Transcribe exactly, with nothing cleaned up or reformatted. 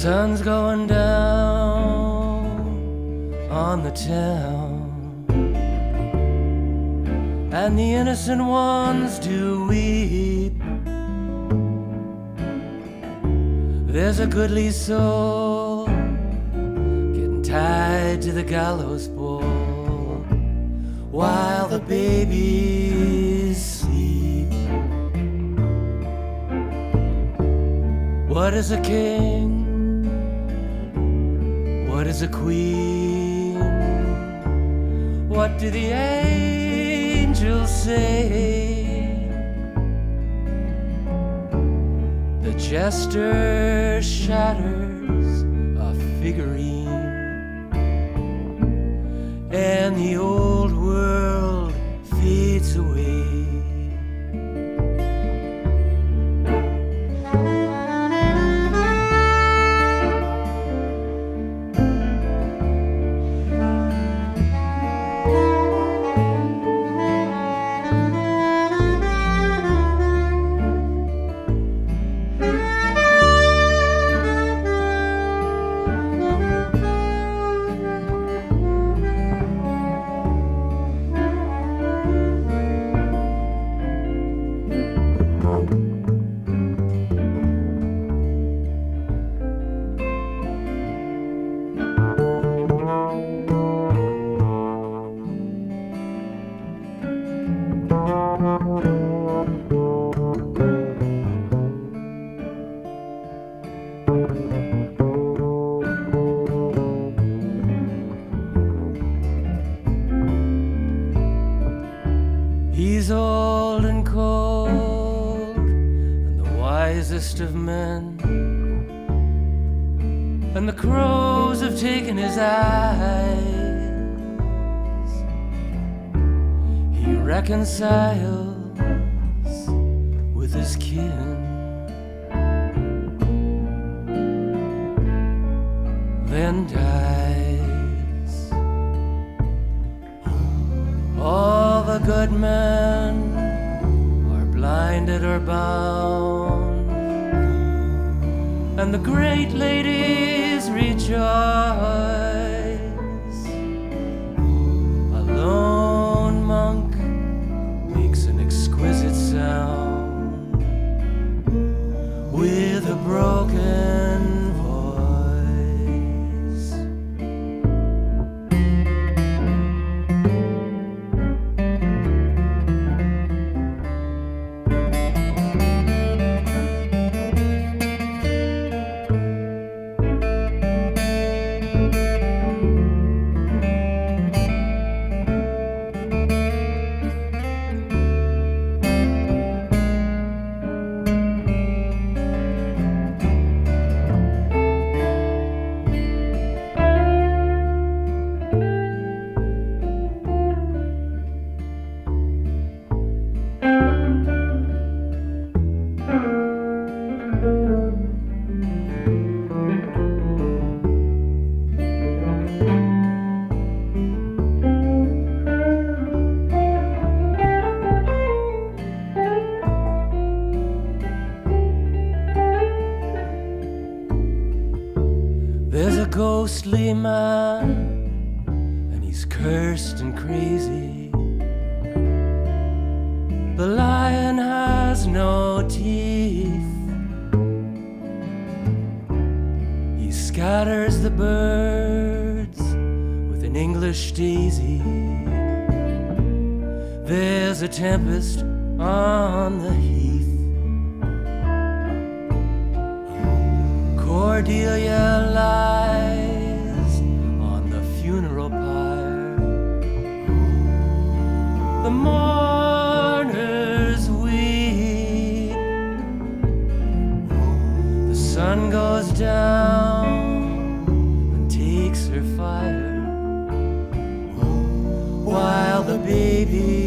sun's going down on the town, and the innocent ones do weep. There's a goodly soul getting tied to the gallows pole while the babies sleep. What is a king? What is a queen? What do the angels say? The jester shatters a figurine, and the old world fades away. He's old and cold and the wisest of men, and the crows have taken his eyes. He reconciles with his kin, then dies. All the good men are blinded or bound, and the great ladies rejoice. A lone monk makes an exquisite sound with a broken voice. There's a ghostly man, and he's cursed and crazy. The lion has no teeth. He scatters the birds with an English daisy. There's a tempest on the heath. Cordelia lies on the funeral pyre. The mourners weep. The sun goes down and takes her fire, while the baby